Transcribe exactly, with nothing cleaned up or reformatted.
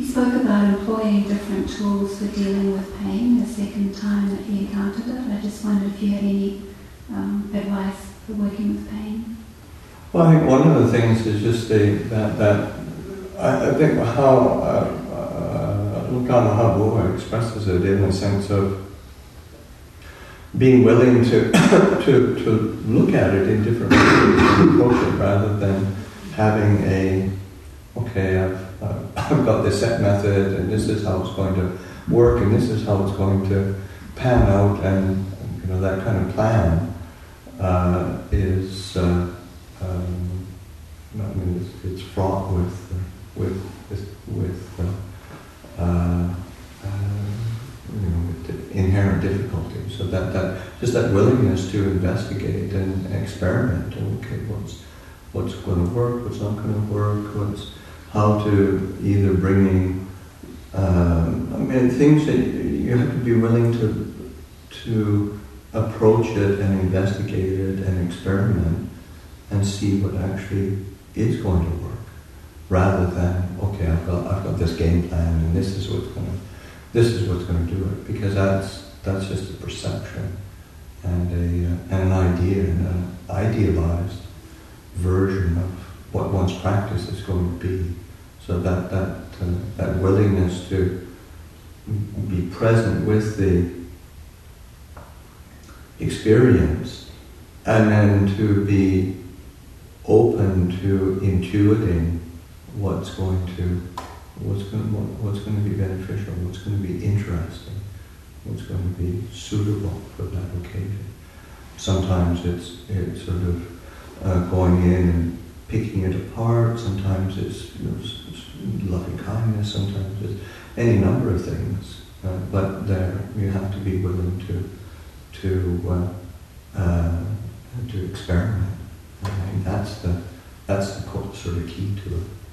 He spoke about employing different tools for dealing with pain the second time that he encountered it. I just wondered if you had any um, advice for working with pain. Well, I think one of the things is just the, that, that I, I think how uh, uh, Luciano Habua expresses it in a sense of being willing to, to, to look at it in different ways and approach it rather than having a, okay, I've, uh, I've got this set method and this is how it's going to work and this is how it's going to pan out, and you know that kind of plan uh, is, uh, um, I mean, it's, it's fraught with, uh, with, with, with uh, uh, uh, you know, with inherent difficulties. So that, that just that willingness to investigate and experiment. Okay, what's what's going to work? What's not going to work? What's how to either bringing. Um, I mean, things that you have to be willing to to approach it and investigate it and experiment and see what actually is going to work, rather than okay, I've got I've got this game plan and this is what's going to. This is what's going to do it, because that's that's just a perception and a uh, and an idea and an idealized version of what one's practice is going to be. So that that uh, that willingness to be present with the experience, and then to be open to intuiting what's going to. What's going, to, what's going to be beneficial, what's going to be interesting, what's going to be suitable for that occasion. Sometimes it's it's sort of uh, going in and picking it apart, sometimes it's, you know, loving kindness, sometimes it's any number of things, uh, but there you have to be willing to to uh, uh, to experiment. I think that's the, that's the sort of key to it.